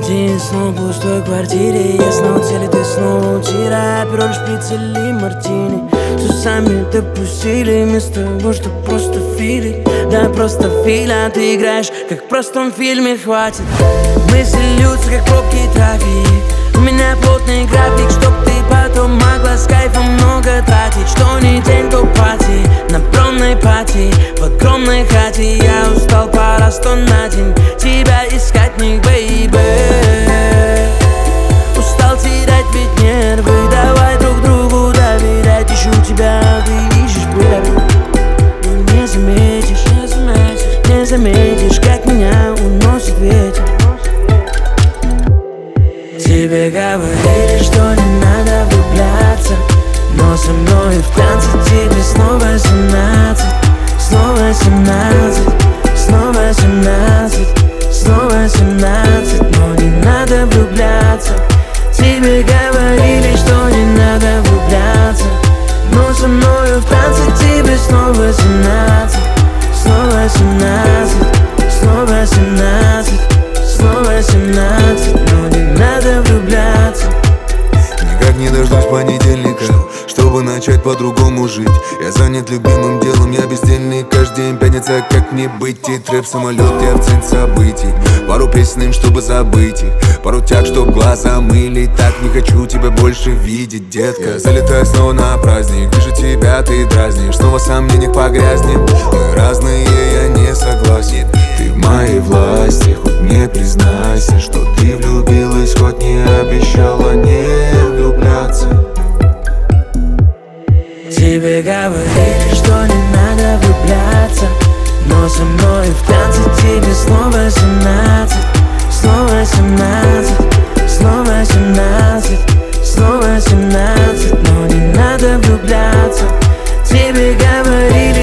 Один снова в пустой квартире. Я снова цель, ты снова утира. Перо лишь прицели мартини. Все сами допустили, вместо того, что просто фили. Да просто филя, ты играешь, как в простом фильме, хватит. Мысли льются, как пробки трафик. У меня плотный график, чтоб ты потом могла с кайфом много тратить. Что не день, то пати, на промной пати. В огромной хате я устал, пора 100 на день тебя искать, не бэйбэ. Устал терять ведь нервы, давай друг другу доверять. Ищу тебя, ты ищешь, бэйбэ. Но не заметишь, не заметишь, как меня уносит ветер. Тебе говорили, что не надо влюбляться, но со мной в танце тебе снова 17. Снова 17, снова 17, снова 17. Но не надо влюбляться. Тебе говорили, что не надо влюбляться, но со мной в танце тебе снова 17. Снова 17, снова 17, снова 17. Но не надо влюбляться. Никак не дождусь понедельника, чтобы начать по-другому жить. Я занят любимым делом, я бездельный. Каждый день пятница, как мне быть? И трэп, самолет, я в центре событий. Пару песен им, чтобы забыть их. Пару тяг, чтоб глаза мыли. Так не хочу тебя больше видеть, детка. Я залетаю снова на праздник, вижу тебя, ты дразнишь. Снова в сомнениях погрязнем. Мы разные, я не согласен. Ты в моей власти, хоть мне признайся, что ты влюбилась, хоть не обещала не влюбляться. Тебе говорили, что не надо влюбляться, но со мной в танце тебе снова 17. Снова 17, снова 17, снова 17. Но не надо влюбляться. Тебе говорили,